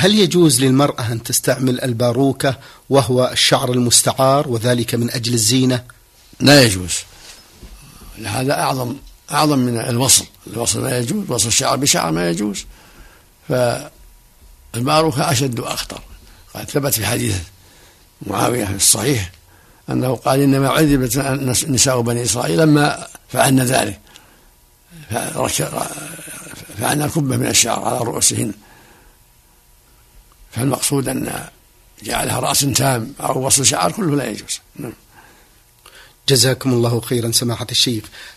هل يجوز للمرأة أن تستعمل الباروكة وهو الشعر المستعار وذلك من أجل الزينة؟ لا يجوز، هذا أعظم من الوصل ما يجوز، وصل الشعر بشعر ما يجوز. فالباروكة أشد وأخطر. قد ثبت في حديث معاوية في الصحيح أنه قال إنما عذبت نساء بني إسرائيل لما فعلنا ذلك، فعلنا كبة من الشعر على رؤوسهن. فالمقصود أن جعلها رأس تام أو وصل شعر كله لا يجوز. جزاكم الله خيرا سماحة الشيخ.